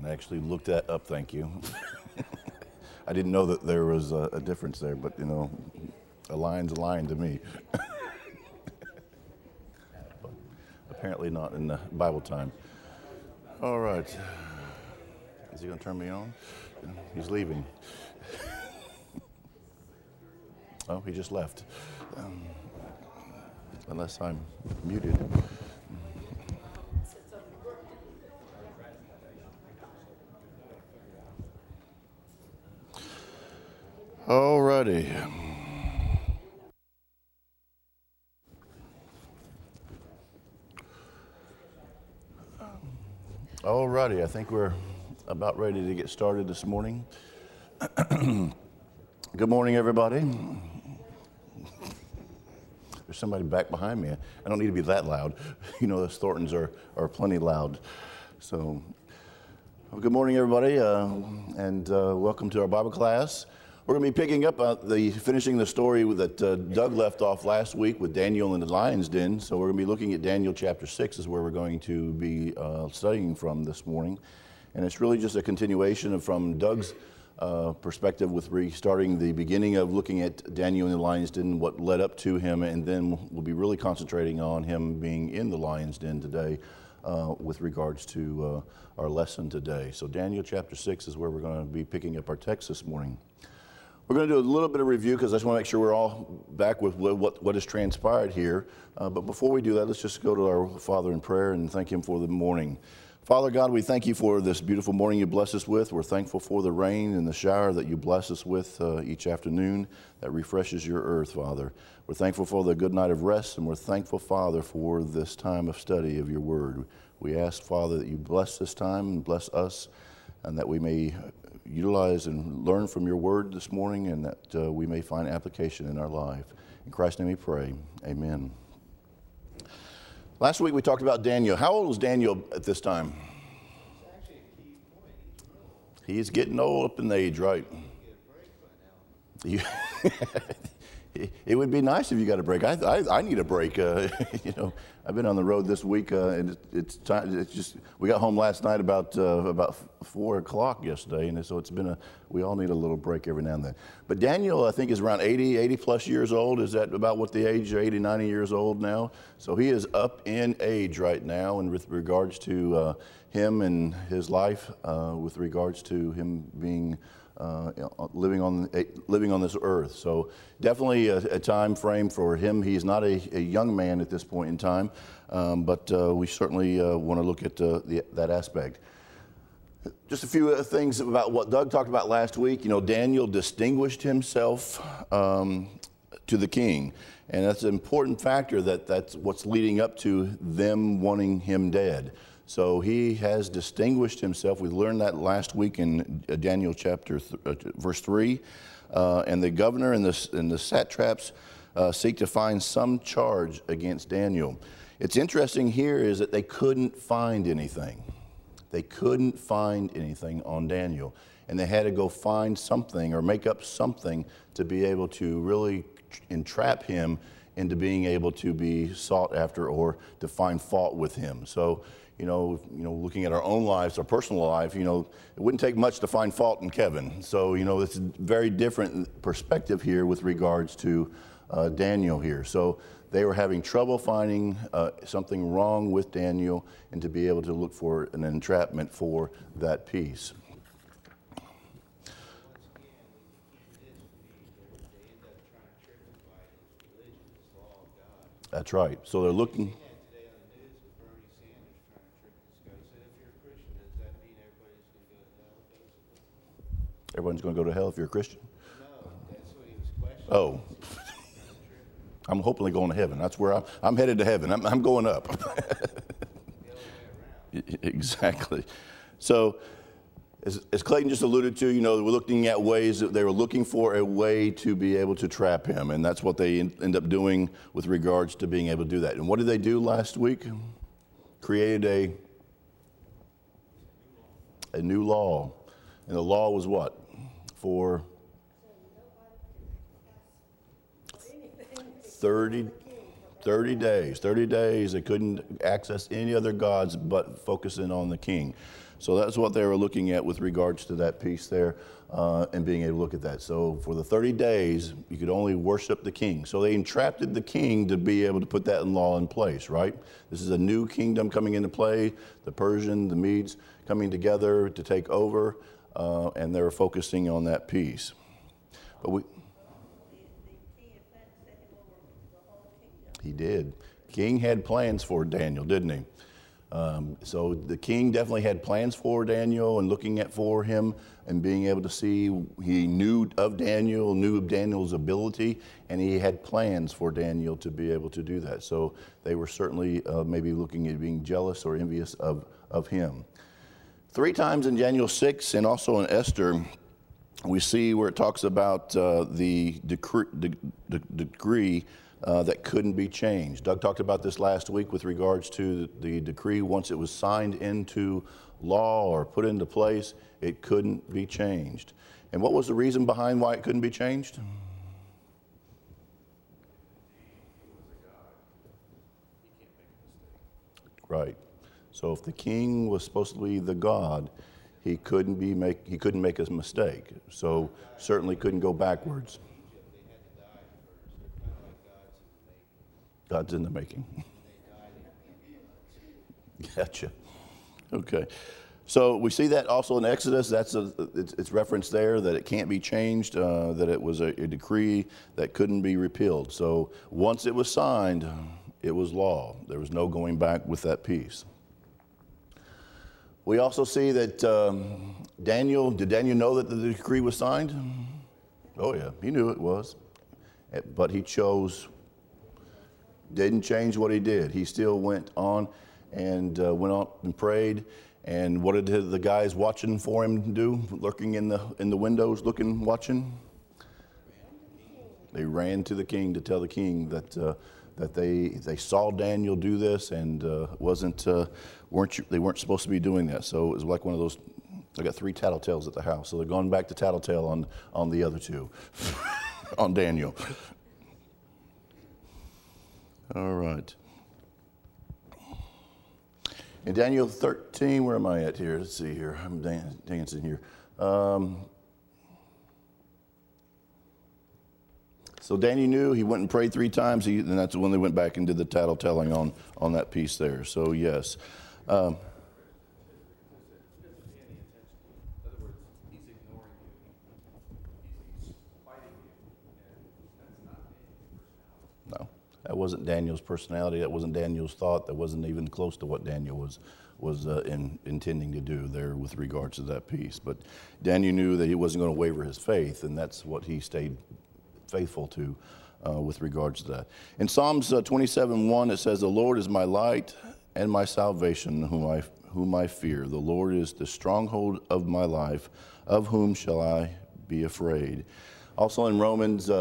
I actually looked that up, thank you. I didn't know that there was a difference there, but, you know, a lion's a lion to me. But apparently not in the Bible time. All right. Is he going to turn me on? He's leaving. Oh, he just left. Unless I'm muted. All righty. All righty. I think we're about ready to get started this morning. Good morning, everybody. There's somebody back behind me. I don't need to be that loud. You know, those Thorntons are plenty loud. So, well, good morning, everybody, and welcome to our Bible class. We're going to be picking up finishing the story that Doug left off last week with Daniel in the lion's den. So we're going to be looking at Daniel chapter 6 is where we're going to be studying from this morning. And it's really just a continuation from Doug's perspective with restarting the beginning of looking at Daniel in the lion's den, what led up to him, and then we'll be really concentrating on him being in the lion's den today with regards to our lesson today. So Daniel chapter 6 is where we're going to be picking up our text this morning. We're going to do a little bit of review because I just want to make sure we're all back with what has transpired here. But before we do that, let's just go to our Father in prayer and thank him for the morning. Father God, we thank you for this beautiful morning you bless us with. We're thankful for the rain and the shower that you bless us with each afternoon that refreshes your earth, Father. We're thankful for the good night of rest, and we're thankful, Father, for this time of study of your word. We ask, Father, that you bless this time and bless us, and that we may utilize and learn from your word this morning, and that we may find application in our life. In Christ's name we pray. Amen. Last week we talked about Daniel. How old was Daniel at this time? He's getting old up in age, right? It would be nice if you got a break. I need a break. You know, I've been on the road this week, and it's time. It's just we got home last night about 4 o'clock yesterday, and so it's been we all need a little break every now and then. But Daniel, I think, is around 80 plus years old. Is that about what the age? 80, 90 years old now. So he is up in age right now, and with regards to him and his life, with regards to him being. Living on this earth. So definitely a time frame for him. He's not a young man at this point in time, but we certainly want to look at that aspect. Just a few things about what Doug talked about last week. You know, Daniel distinguished himself to the king, and that's an important factor that's what's leading up to them wanting him dead. So he has distinguished himself. We learned that last week in Daniel chapter verse 3. And the governor and the satraps seek to find some charge against Daniel. It's interesting here is that they couldn't find anything. They couldn't find anything on Daniel. And they had to go find something or make up something to be able to really entrap him into being able to be sought after or to find fault with him. So, you know, looking at our own lives, our personal life, you know, it wouldn't take much to find fault in Kevin. So, you know, it's a very different perspective here with regards to Daniel here. So they were having trouble finding something wrong with Daniel and to be able to look for an entrapment for that piece. That's right. So they're looking. Everyone's going to go to hell if you're a Christian? No, that's what he was questioning. Oh. I'm hopefully going to heaven. That's where I'm headed to heaven. I'm going up. Exactly. So, as Clayton just alluded to, you know, we're looking at ways that they were looking for a way to be able to trap him, and that's what they end up doing with regards to being able to do that. And what did they do last week? Created a new law. And the law was what? For 30 days. 30 days they couldn't access any other gods but focusing on the king. So that's what they were looking at with regards to that piece there, and being able to look at that. So for the 30 days, you could only worship the king. So they entrapped the king to be able to put that law in place, right? This is a new kingdom coming into play, the Persian, the Medes coming together to take over, and they were focusing on that piece. But he did. King had plans for Daniel, didn't he? So the king definitely had plans for Daniel and looking at for him and being able to see, he knew of Daniel, knew of Daniel's ability, and he had plans for Daniel to be able to do that. So they were certainly maybe looking at being jealous or envious of him. 3 times in Daniel 6 and also in Esther, we see where it talks about the decree that couldn't be changed. Doug talked about this last week with regards to the decree. Once it was signed into law or put into place, it couldn't be changed. And what was the reason behind why it couldn't be changed? Right. So if the king was supposed to be the God, he couldn't make a mistake. So certainly couldn't go backwards. God's in the making. Gotcha. Okay. So we see that also in Exodus. It's referenced there that it can't be changed, that it was a decree that couldn't be repealed. So once it was signed, it was law. There was no going back with that piece. We also see that did Daniel know that the decree was signed? Oh yeah, he knew it was. But he didn't change what he did. He still went on and went up and prayed. And what did the guys watching for him do, lurking in the windows, watching? They ran to the king to tell the king that they saw Daniel do this and they weren't supposed to be doing that. So it was like one of those. I got 3 tattletales at the house, so they're going back to tattletale on the other 2, on Daniel. All right. In Daniel 13, where am I at here? Let's see here. I'm dancing here. So Daniel knew. He went and prayed 3 times, and that's when they went back and did the tattletelling on that piece there. So yes. No, that wasn't Daniel's personality. That wasn't Daniel's thought. That wasn't even close to what Daniel was intending to do there with regards to that piece. But Daniel knew that he wasn't going to waver his faith, and that's what he stayed faithful to with regards to that. In Psalms 27:1, it says, "The Lord is my light and my salvation, whom I fear. The Lord is the stronghold of my life. Of whom shall I be afraid?" Also in Romans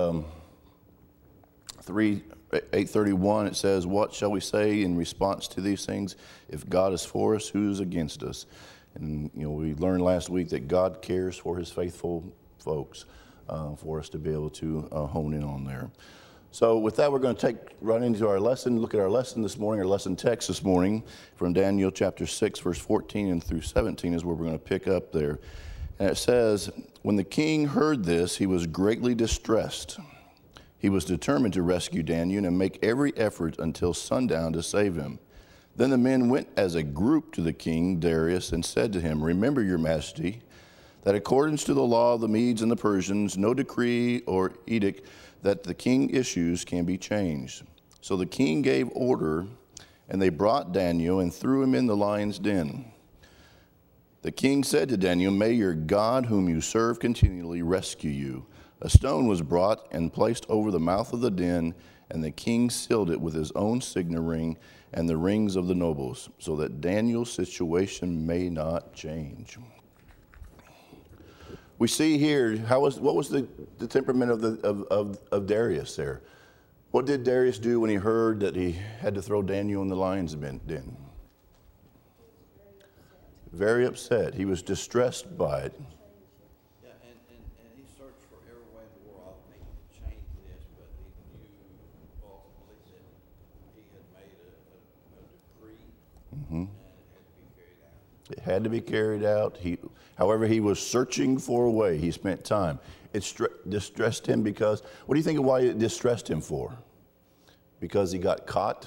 8:31, it says, "What shall we say in response to these things? If God is for us, who's against us?" And we learned last week that God cares for his faithful folks, for us to be able to hone in on there. So with that, we're going to take right into our lesson, look at our lesson this morning, our lesson text this morning from Daniel chapter 6, verse 14 and through 17 is where we're going to pick up there. And it says, "When the king heard this, he was greatly distressed. He was determined to rescue Daniel and make every effort until sundown to save him. Then the men went as a group to the king Darius and said to him, 'Remember, your majesty, that according to the law of the Medes and the Persians, no decree or edict that the king issues can be changed.' So the king gave order, and they brought Daniel and threw him in the lion's den. The king said to Daniel, 'May your God, whom you serve continually, rescue you.' A stone was brought and placed over the mouth of the den, and the king sealed it with his own signet ring and the rings of the nobles, so that Daniel's situation may not change." We see here what was the temperament of Darius there. What did Darius do when he heard that he had to throw Daniel in the lion's den? Very upset. He was distressed by it. Yeah, and he searched for every way in the world he could change this, but he knew ultimately that he had made a decree, and it had to be carried It had to be carried out. However, he was searching for a way. He spent time. It distressed him because, what do you think of why it distressed him for? Because he got caught?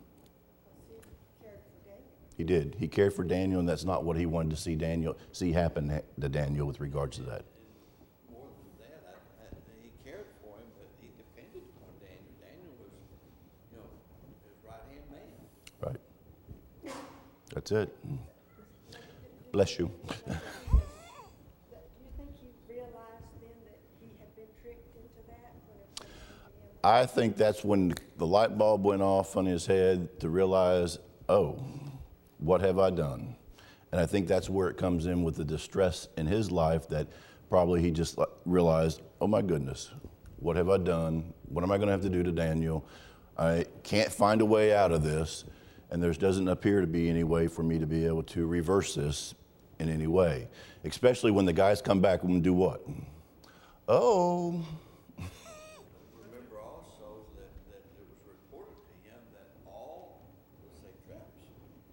He did. He cared for Daniel, and that's not what he wanted to see happen to Daniel with regards to that. More than that, he cared for him, but he depended on Daniel. Daniel was, his right-hand man. Right. That's it. Bless you. Do you think he realized then that he had been tricked into that? I think that's when the light bulb went off on his head to realize, oh, what have I done? And I think that's where it comes in with the distress in his life, that probably he just realized, oh my goodness, what have I done? What am I going to have to do to Daniel? I can't find a way out of this, and there doesn't appear to be any way for me to be able to reverse this in any way, especially when the guys come back and do what? Oh. Remember also that it was reported to him that all the satraps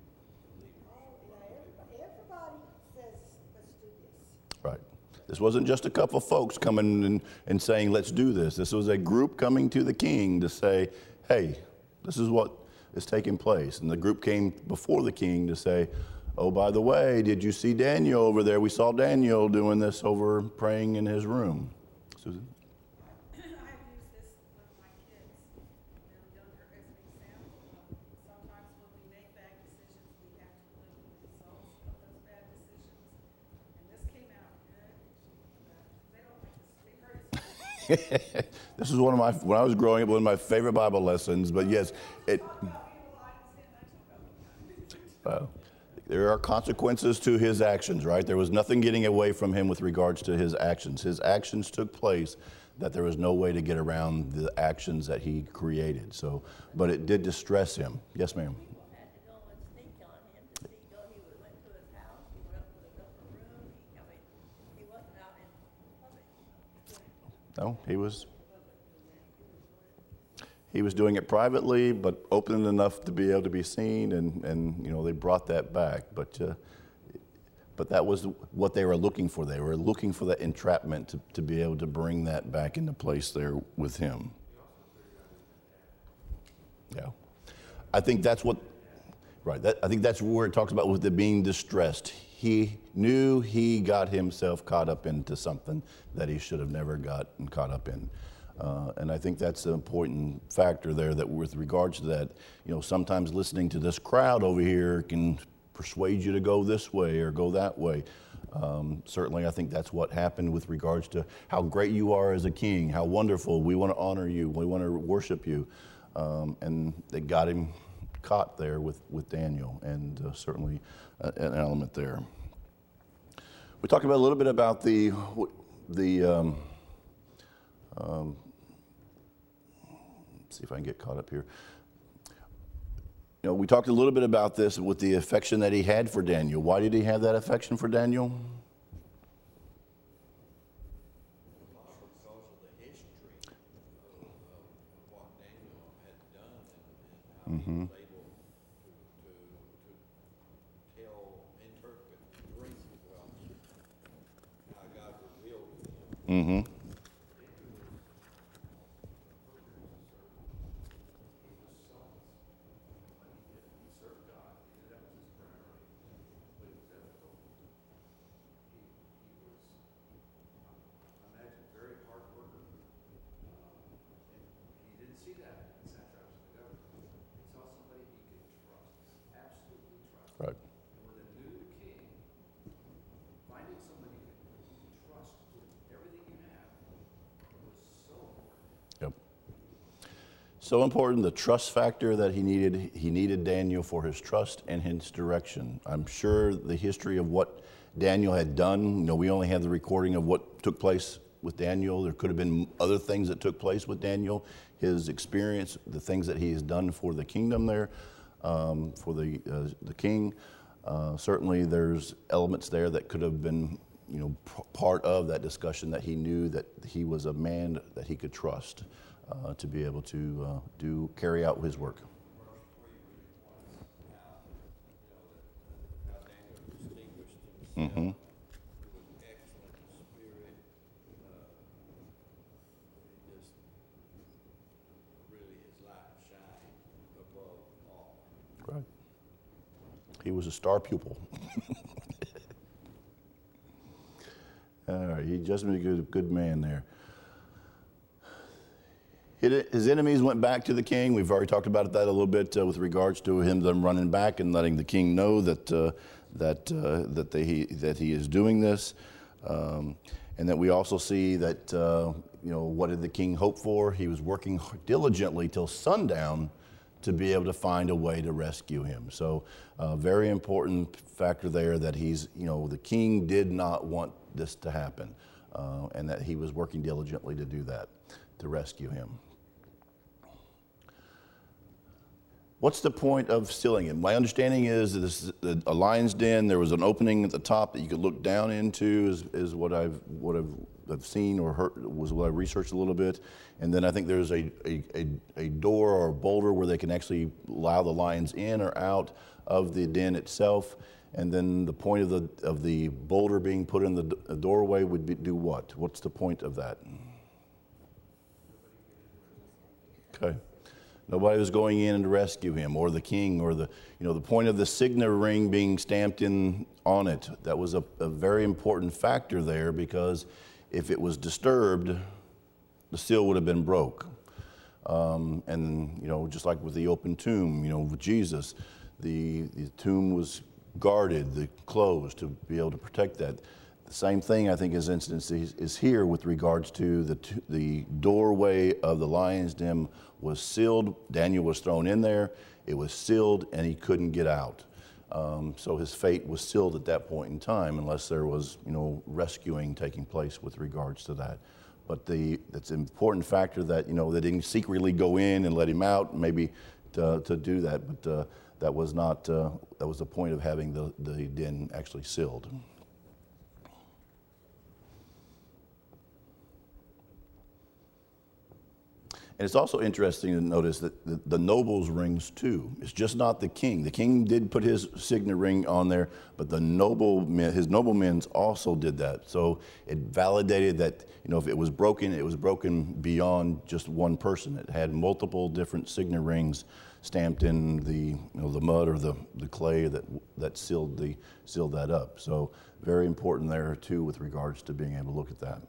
Everybody says, let's do this. Right. This wasn't just a couple of folks coming and saying, let's do this. This was a group coming to the king to say, hey, this is what is taking place. And the group came before the king to say, oh, by the way, did you see Daniel over there? We saw Daniel doing this over praying in his room. Susan? I have used this with my kids. They're younger as an example. Sometimes when we make bad decisions, we have to live with the results of those bad decisions. And this came out good. They don't like this. They heard it. This is when I was growing up, one of my favorite Bible lessons, but yes, there are consequences to his actions, right? There was nothing getting away from him with regards to his actions. His actions took place, that there was no way to get around the actions that he created. So, but it did distress him. Yes, ma'am. Had to go and sneak on him to see. He went to his house. He went up to the upper room. He wasn't out in public. No, he was doing it privately, but open enough to be able to be seen, and they brought that back. But that was what they were looking for. They were looking for that entrapment to be able to bring that back into place there with him. Yeah, I think that's what. Right. I think that's where it talks about with the being distressed. He knew he got himself caught up into something that he should have never gotten caught up in. And I think that's an important factor there, that with regards to that, sometimes listening to this crowd over here can persuade you to go this way or go that way. Certainly, I think that's what happened with regards to how great you are as a king, how wonderful. We want to honor you. We want to worship you. And they got him caught there with Daniel, and certainly an element there. We talked about a little bit about the see if I can get caught up here. We talked a little bit about this with the affection that he had for Daniel. Why did he have that affection for Daniel? because of the history of what Daniel had done and how he was able to interpret dreams, how God revealed to him. Mm-hmm. Right. With a new king, finding somebody you can trust with everything you have was so important. Yep. So important, the trust factor that he needed. He needed Daniel for his trust and his direction. I'm sure the history of what Daniel had done, we only have the recording of what took place with Daniel. There could have been other things that took place with Daniel, his experience, the things that he has done for the kingdom there. For the king. Certainly there's elements there that could have been, part of that discussion, that he knew that he was a man that he could trust to be able to carry out his work. Verse 3 was how Daniel distinguished Mm-hmm. He was excellent in spirit. He just really his light shined above all. Right. He was a star pupil. All right, he just been a good man there. His enemies went back to the king. We've already talked about that a little bit with regards to them running back and letting the king know that he is doing this, and that we also see that what did the king hope for? He was working diligently till sundown to be able to find a way to rescue him. So, very important factor there that the king did not want this to happen, and that he was working diligently to do that, to rescue him. What's the point of sealing him? My understanding is that this is a lion's den. There was an opening at the top that you could look down into, is what I've seen or heard, was what I researched a little bit. And then I think there's a door or a boulder where they can actually allow the lions in or out of the den itself. And then the point of the boulder being put in the doorway would do what? What's the point of that? Okay. Nobody was going in to rescue him, or the king, or the point of the signet ring being stamped in on it. That was a very important factor there, because if it was disturbed, the seal would have been broke. And just like with the open tomb, with Jesus, the tomb was guarded, closed to be able to protect that. The same thing, I think, is here with regards to the doorway of the lion's den was sealed. Daniel was thrown in there. It was sealed, and he couldn't get out. So his fate was sealed at that point in time, unless there was, rescuing taking place with regards to that. But that's an important factor that, they didn't secretly go in and let him out, maybe to do that. But that was not, that was the point of having the den actually sealed. And it's also interesting to notice that the nobles' rings too. It's just not the king. The king did put his signet ring on there, but his noblemen also did that. So it validated that if it was broken beyond just one person. It had multiple different signet rings stamped in the mud or the clay that sealed that up. So very important there too with regards to being able to look at that.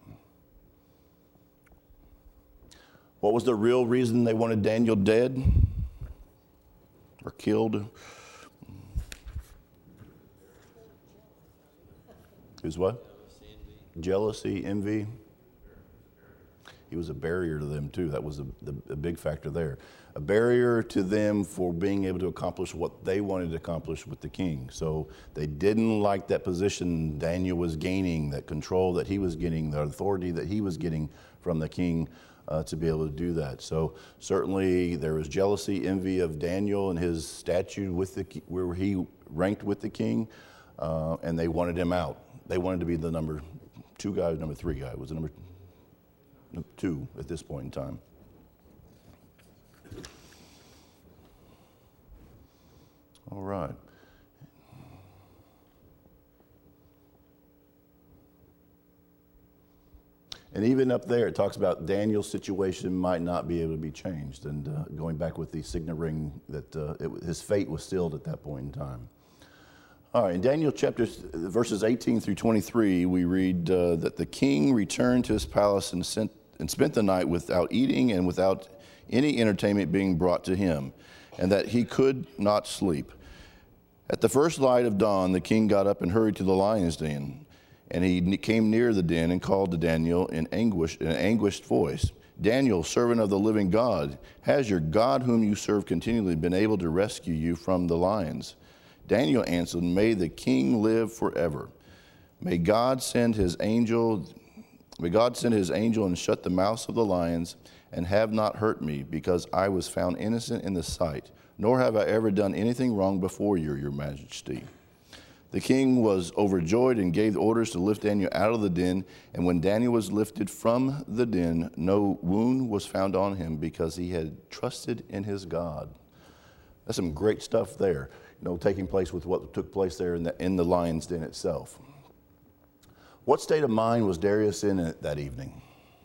What was the real reason they wanted Daniel dead or killed? Who's what? Jealousy, envy. He was a barrier to them too. That was a big factor there. A barrier to them for being able to accomplish what they wanted to accomplish with the king. So they didn't like that position Daniel was gaining, that control that he was getting, the authority that he was getting from the king. To be able to do that. So certainly there was jealousy, envy of Daniel and his statue where he ranked with the king, and they wanted him out. They wanted to be the number 2 guy, number 3 guy. Was the number 2 at this point in time. All right. And even up there, it talks about Daniel's situation might not be able to be changed. And going back with the signet ring, that his fate was sealed at that point in time. All right, in Daniel verses 18 through 23, we read that the king returned to his palace and spent the night without eating and without any entertainment being brought to him, and that he could not sleep. At the first light of dawn, the king got up and hurried to the lion's den. And he came near the den and called to Daniel in an anguished voice, "Daniel, servant of the living God, has your God whom you serve continually been able to rescue you from the lions?" Daniel answered, "May the king live forever. May God send his angel and shut the mouths of the lions and have not hurt me, because I was found innocent in the sight, nor have I ever done anything wrong before you, your majesty." The king was overjoyed and gave orders to lift Daniel out of the den. And when Daniel was lifted from the den, no wound was found on him, because he had trusted in his God. That's some great stuff there, taking place with what took place there in the lion's den itself. What state of mind was Darius in that evening?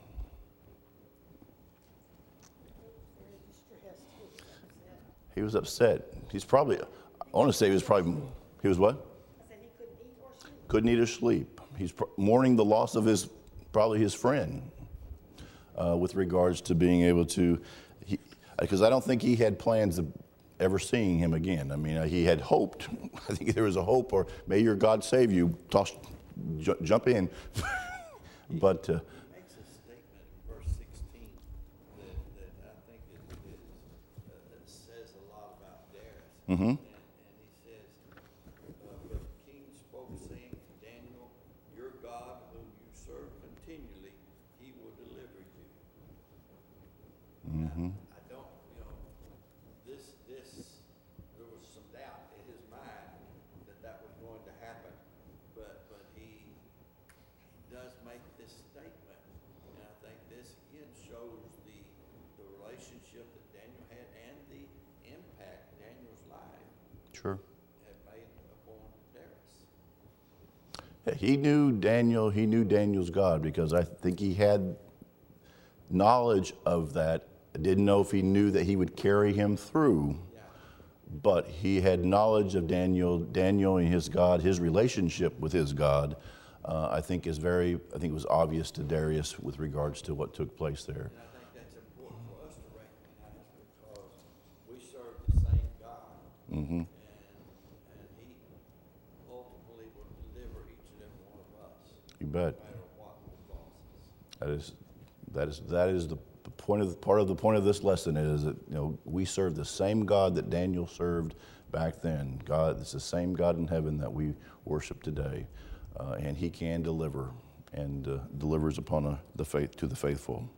Very distressed, he was upset. He was upset. He's probably, I want to say he was what? I said he couldn't eat or sleep. Couldn't eat or sleep. He's mourning the loss of probably his friend with regards to being able to, because I don't think he had plans of ever seeing him again. I mean, he had hoped, I think there was a hope, or may your God save you, jump in. But Makes a statement in verse 16 that I think it says a lot about Darius. And he says, but the king spoke, saying to Daniel, your God, whom you serve continually, he will deliver you. I don't, there was some doubt in his mind that was going to happen, but he does make this statement, and I think this again shows the relationship that Daniel had and the impact Daniel's life sure. had made upon Darius. He knew Daniel's God, because I think he had knowledge of that. I didn't know if he knew that he would carry him through, but he had knowledge of Daniel and his God, his relationship with his God. I think it was obvious to Darius with regards to what took place there. And I think that's important for us to recognize because we serve the same God. And he ultimately will deliver each and every one of us. You bet. No matter what bosses. That is the part of the point of this lesson is that we serve the same God that Daniel served back then. God, it's the same God in heaven that we worship today, and He can deliver and delivers upon the faith to the faithful.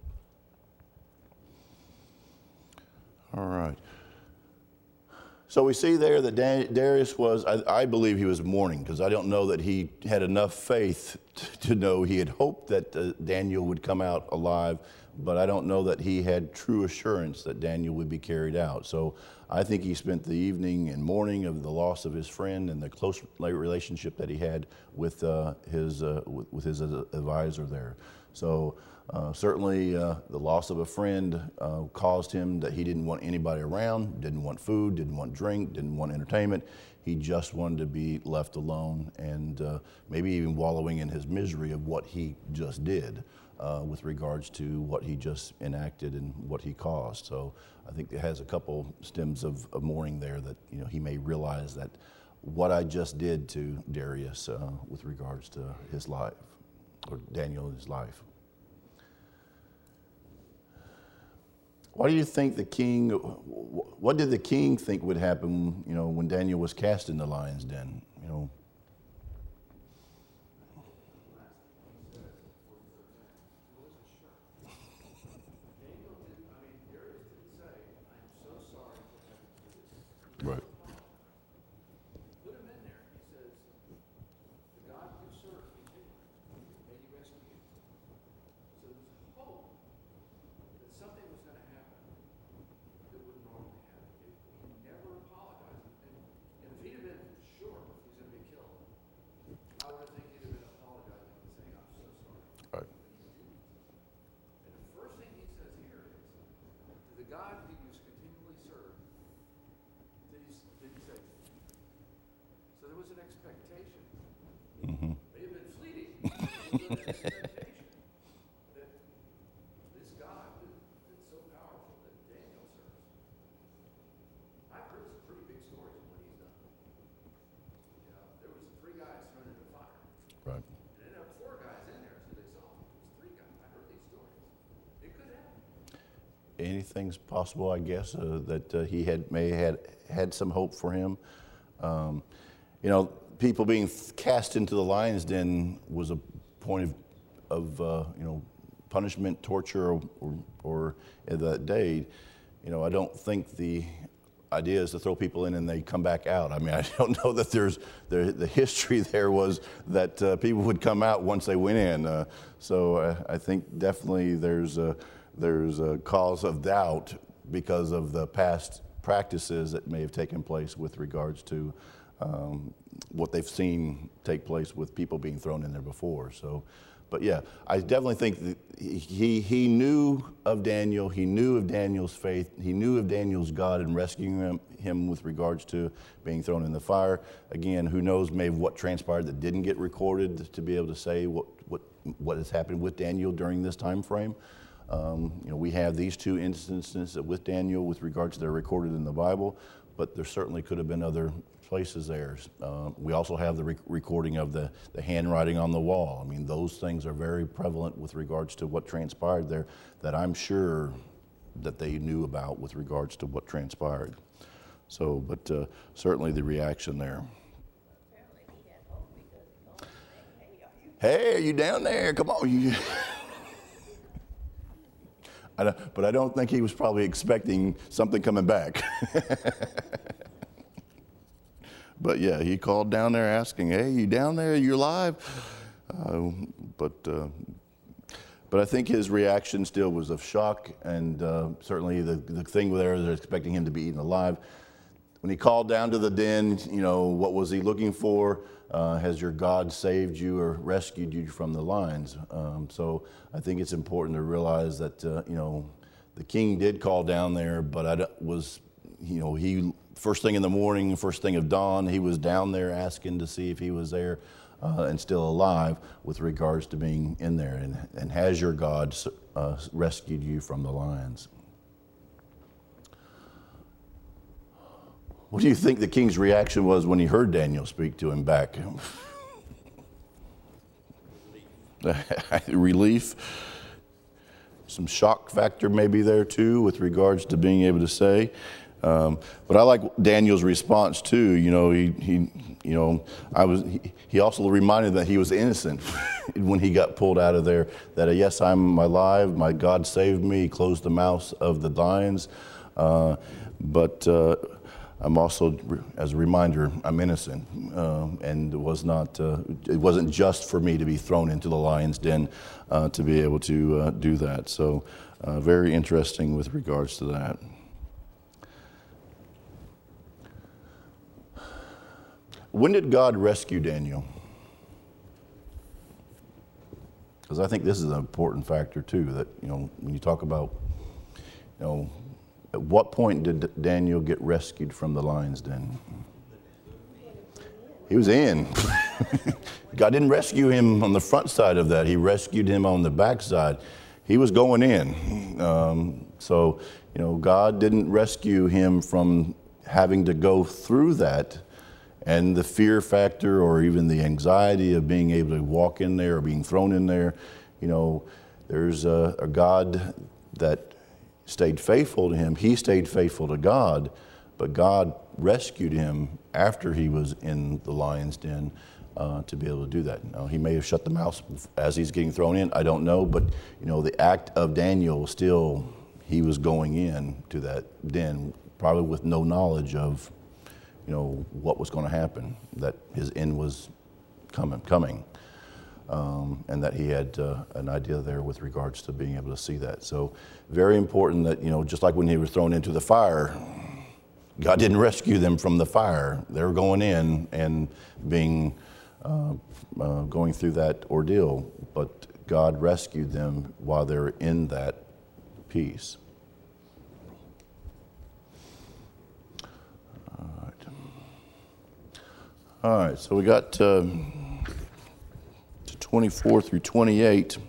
All right. So we see there that Darius was, I believe he was mourning, because I don't know that he had enough faith to know. He had hoped that Daniel would come out alive, but I don't know that he had true assurance that Daniel would be carried out. So I think he spent the evening in mourning of the loss of his friend and the close relationship that he had with his advisor there. So certainly the loss of a friend caused him that he didn't want anybody around, didn't want food, didn't want drink, didn't want entertainment. He just wanted to be left alone and maybe even wallowing in his misery of what he just did with regards to what he just enacted and what he caused. So I think it has a couple stems of mourning there that he may realize that what I just did to Darius with regards to his life, or Daniel and his life. Why do you think what did the king think would happen, when Daniel was cast in the lion's den? Right. Put him in there. He says, the God you serve continually, may he rescue you. So there's hope that something was going to happen that wouldn't normally happen. He never apologized. And if he'd have been sure he's going to be killed, I would think he'd have been apologizing and saying, I'm so sorry. Right. And the first thing he says here is, to the God who you continually serve, did he say? So there was an expectation. Mm-hmm. May have been fleeting. But there was an expectation that this God that's so powerful that Daniel serves. I've heard some pretty big stories of what he's done. There was 3 guys thrown into the fire. Right. And ended up 4 guys in there until they saw him. It was 3 guys. I heard these stories. It could happen. Anything's possible, I guess, that he may have had some hope for him. People being cast into the lion's den was a point of punishment, torture, or that day. I don't think the idea is to throw people in and they come back out. I mean, I don't know that the history there was that people would come out once they went in. So I think definitely there's a cause of doubt because of the past practices that may have taken place with regards to what they've seen take place with people being thrown in there before. So, but yeah, I definitely think that he knew of Daniel. He knew of Daniel's faith. He knew of Daniel's God and rescuing him with regards to being thrown in the fire. Again, who knows maybe what transpired that didn't get recorded to be able to say what has happened with Daniel during this time frame. We have these two instances with Daniel with regards to they're recorded in the Bible, but there certainly could have been other places there. We also have the recording of the handwriting on the wall. I mean, those things are very prevalent with regards to what transpired there that I'm sure that they knew about with regards to what transpired. So, but certainly the reaction there. Apparently he had hope because he called and said, Hey, are you down there? Come on. But I don't think he was probably expecting something coming back. But yeah, he called down there asking, hey, you down there? You alive? But I think his reaction still was of shock, and certainly the thing there, they're expecting him to be eaten alive. When he called down to the den, what was he looking for? Has your God saved you or rescued you from the lions? So I think it's important to realize that, the king did call down there, but he first thing in the morning, first thing of dawn, he was down there asking to see if he was there and still alive with regards to being in there. And has your God rescued you from the lions? What do you think the king's reaction was when he heard Daniel speak to him back? Relief. Some shock factor maybe there too with regards to being able to say. But I like Daniel's response too. He also reminded that he was innocent when he got pulled out of there. That yes, I'm alive. My God saved me. He closed the mouths of the lions. But I'm also, as a reminder, I'm innocent, and it wasn't just for me to be thrown into the lion's den to be able to do that. So, very interesting with regards to that. When did God rescue Daniel? Because I think this is an important factor too. That when you talk about, at what point did Daniel get rescued from the lion's den? He was in. God didn't rescue him on the front side of that. He rescued him on the back side. He was going in. So, God didn't rescue him from having to go through that and the fear factor or even the anxiety of being able to walk in there or being thrown in there. There's a God that stayed faithful to him. He stayed faithful to God, but God rescued him after he was in the lion's den to be able to do that. Now, he may have shut the mouth as he's getting thrown in. I don't know, but the act of Daniel still, he was going in to that den, probably with no knowledge of what was going to happen, that his end was coming. And that he had an idea there with regards to being able to see that. So very important that, just like when he was thrown into the fire, God didn't rescue them from the fire. They were going in and being going through that ordeal, but God rescued them while they were in that peace. All right, so we got 24 through 28.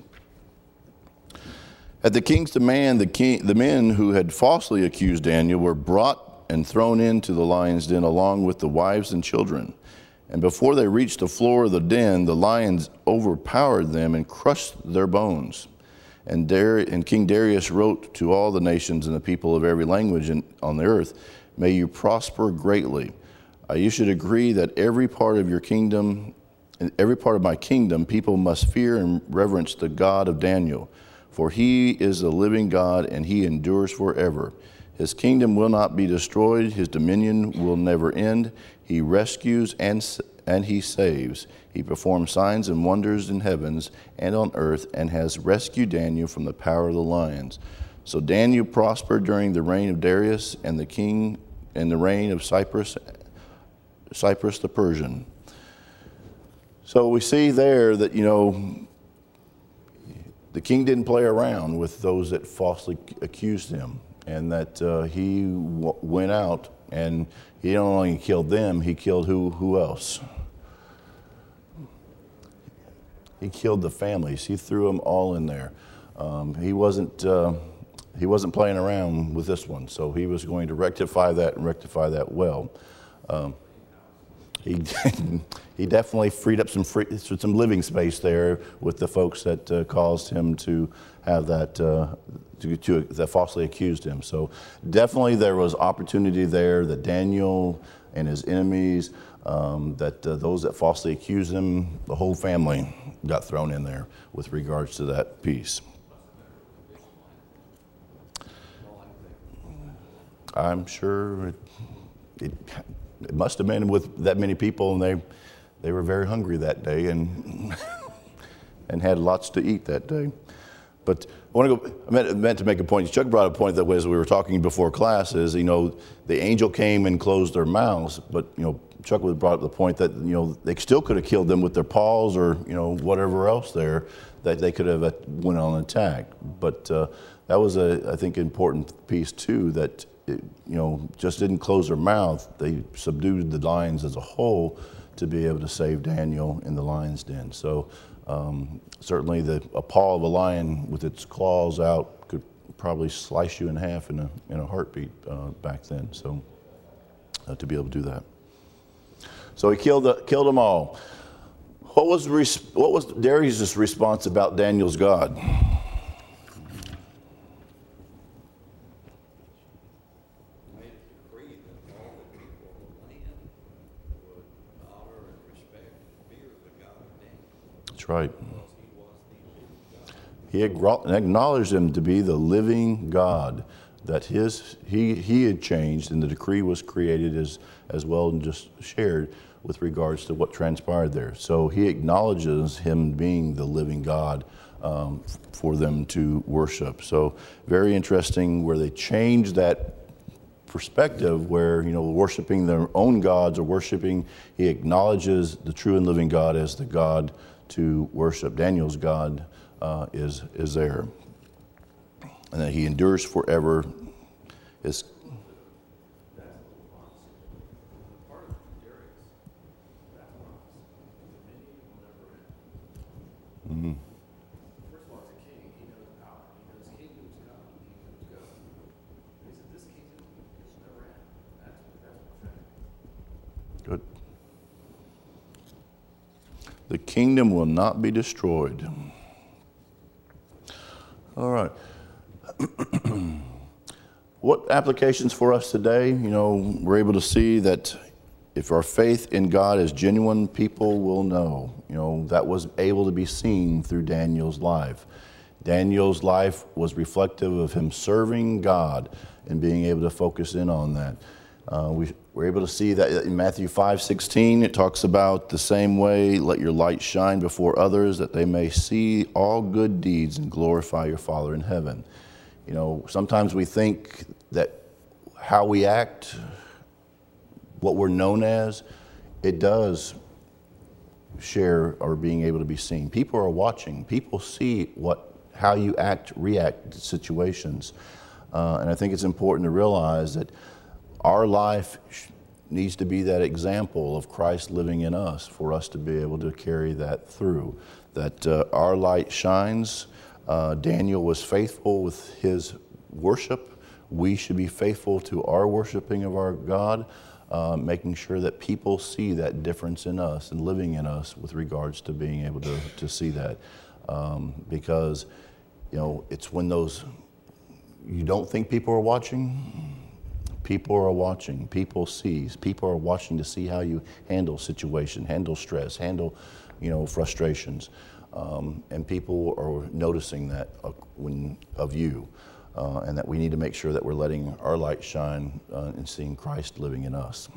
At the king's demand, the men who had falsely accused Daniel were brought and thrown into the lion's den along with the wives and children. And before they reached the floor of the den, the lions overpowered them and crushed their bones. And King Darius wrote to all the nations and the people of every language on the earth, "May you prosper greatly. You should agree that every part of your kingdom, in every part of my kingdom, people must fear and reverence the God of Daniel, for he is the living God and he endures forever. His kingdom will not be destroyed. His dominion will never end. He rescues and he saves. He performs signs and wonders in heavens and on earth and has rescued Daniel from the power of the lions." So Daniel prospered during the reign of Darius and the reign of Cyprus the Persian. So we see there that, the king didn't play around with those that falsely accused him, and that he went out and he not only killed them, he killed who else? He killed the families. He threw them all in there. He wasn't playing around with this one, so he was going to rectify that and rectify that well. He definitely freed up some living space there with the folks that caused him to have that that falsely accused him. So definitely there was opportunity there that Daniel and his enemies, those that falsely accused him, the whole family got thrown in there with regards to that piece. I'm sure it must have been with that many people, and they were very hungry that day and and had lots to eat that day. But I meant to make a point. Chuck brought a point that as we were talking before class is, the angel came and closed their mouths, but Chuck brought up the point that they still could have killed them with their paws or whatever else there that they could have went on an attack. But that was I think important piece too, that just didn't close their mouth. They subdued the lions as a whole to be able to save Daniel in the lion's den. So certainly a paw of a lion with its claws out could probably slice you in half in a heartbeat back then. So to be able to do that. So he killed them all. What was Darius' response about Daniel's God? Right. He acknowledged him to be the living God, that he had changed, and the decree was created as well and just shared with regards to what transpired there. So he acknowledges him being the living God for them to worship. So very interesting where they changed that perspective where, worshiping their own gods or worshiping, he acknowledges the true and living God as the God to worship. Daniel's God is there, and that he endures forever. Is mm-hmm. First of all, as a king, he knows power. He knows kingdoms come, kingdoms go. He said, this kingdom is never end. That's prophetic. Good. The kingdom will not be destroyed. All right. What applications for us today? We're able to see that if our faith in God is genuine, people will know. That was able to be seen through Daniel's life. Daniel's life was reflective of him serving God and being able to focus in on that. We're able to see that in Matthew 5:16, it talks about the same way, let your light shine before others that they may see all good deeds and glorify your Father in heaven. Sometimes we think that how we act, what we're known as, it does share or being able to be seen. People are watching. People see how you react to situations. And I think it's important to realize that our life needs to be that example of Christ living in us for us to be able to carry that through. That our light shines. Daniel was faithful with his worship. We should be faithful to our worshiping of our God, making sure that people see that difference in us and living in us with regards to being able to see that. Because, it's when you don't think people are watching. People are watching. People sees. People are watching to see how you handle situation, handle stress, handle, frustrations, and people are noticing that of you, and that we need to make sure that we're letting our light shine and seeing Christ living in us.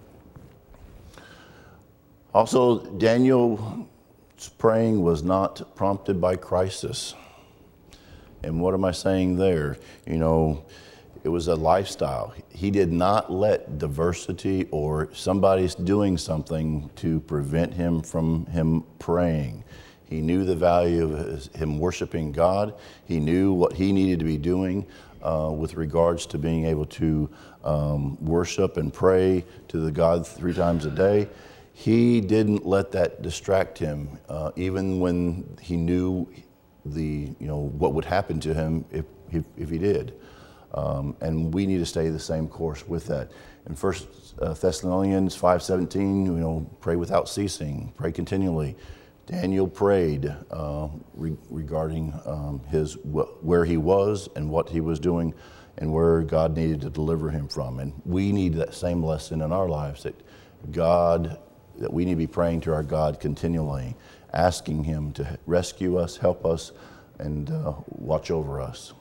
Also, Daniel's praying was not prompted by crisis. And what am I saying there? It was a lifestyle. He did not let diversity or somebody's doing something to prevent him from him praying. He knew the value of him worshiping God. He knew what he needed to be doing with regards to being able to worship and pray to the God 3 times a day. He didn't let that distract him, even when he knew what would happen to him if he did. And we need to stay the same course with that. In 1 Thessalonians 5:17, pray without ceasing, pray continually. Daniel prayed regarding where he was and what he was doing and where God needed to deliver him from. And we need that same lesson in our lives, that we need to be praying to our God continually, asking him to rescue us, help us, and watch over us.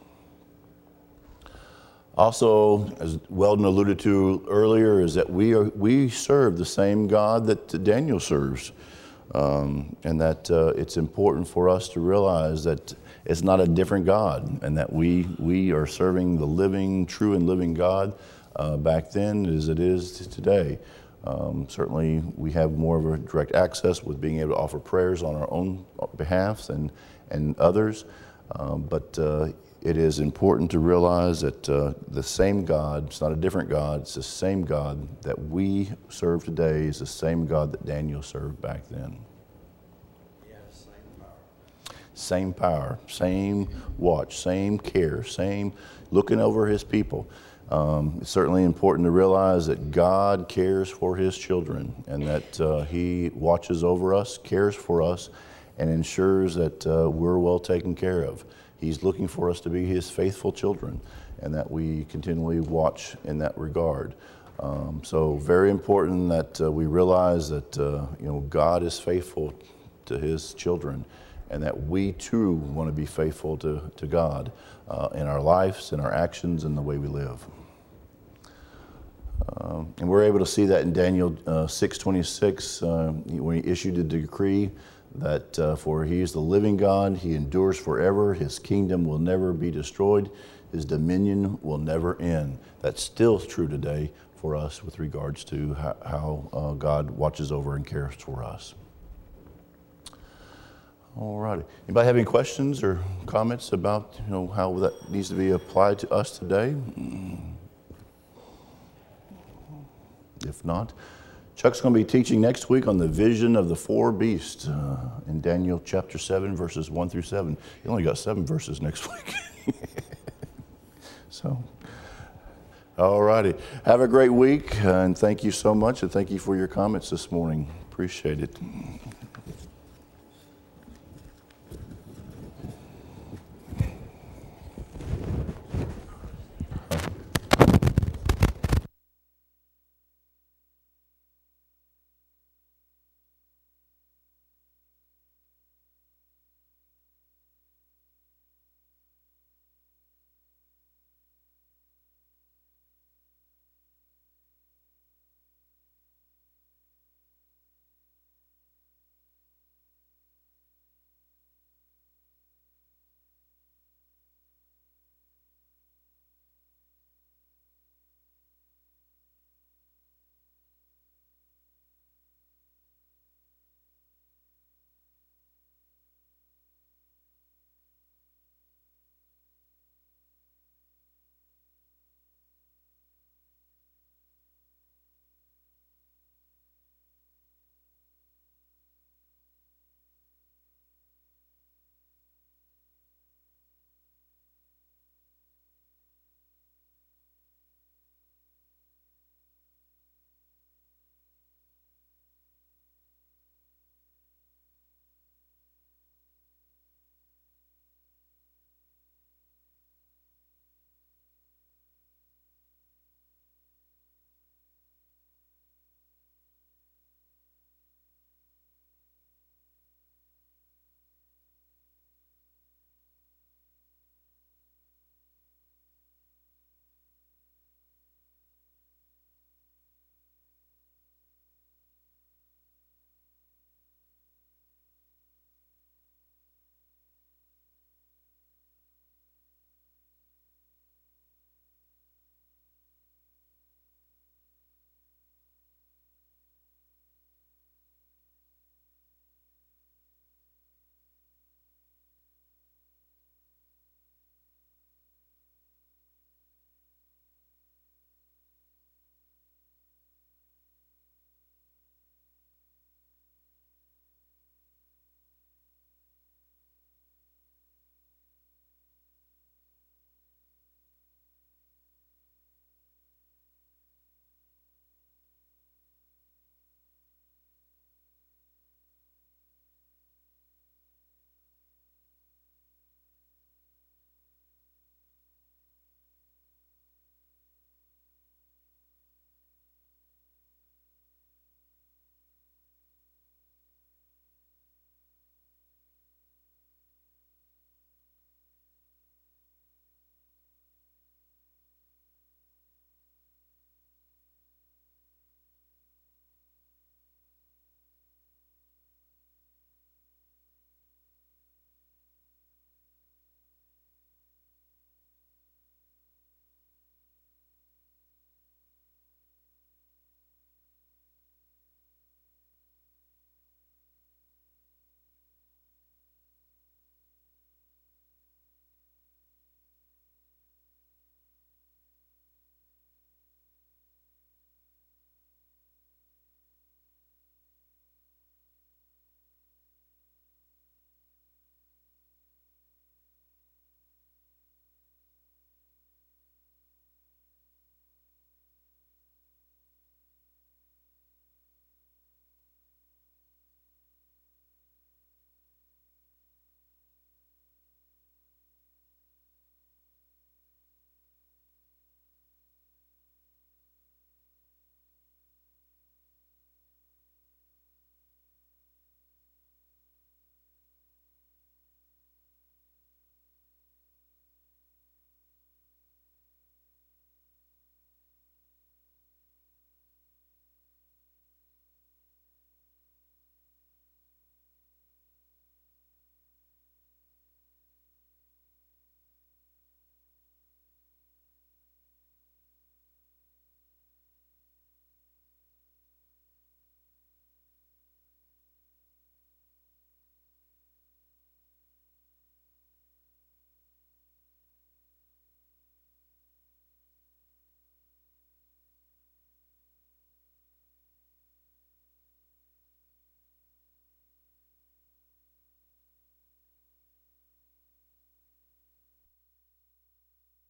Also, as Weldon alluded to earlier, is that we serve the same God that Daniel serves. And that it's important for us to realize that it's not a different God, and that we are serving the true and living God back then as it is today. Certainly, we have more of a direct access with being able to offer prayers on our own behalfs and others, but it is important to realize that the same God, it's not a different God, it's the same God that we serve today is the same God that Daniel served back then. Yeah, same power. Same power, same watch, same care, same looking over his people. It's certainly important to realize that God cares for his children, and that he watches over us, cares for us, and ensures that we're well taken care of. He's looking for us to be his faithful children, and that we continually watch in that regard. So very important that we realize that God is faithful to his children, and that we too want to be faithful to God in our lives, in our actions, and the way we live. And we're able to see that in Daniel 6:26 when he issued a decree that for he is the living God, he endures forever, his kingdom will never be destroyed, his dominion will never end. That's still true today for us with regards to how God watches over and cares for us. All righty. Anybody have any questions or comments about how that needs to be applied to us today? If not, Chuck's going to be teaching next week on the vision of the 4 beasts in Daniel chapter 7, verses 1 through 7. You only got 7 verses next week. So, all righty. Have a great week, and thank you so much, and thank you for your comments this morning. Appreciate it.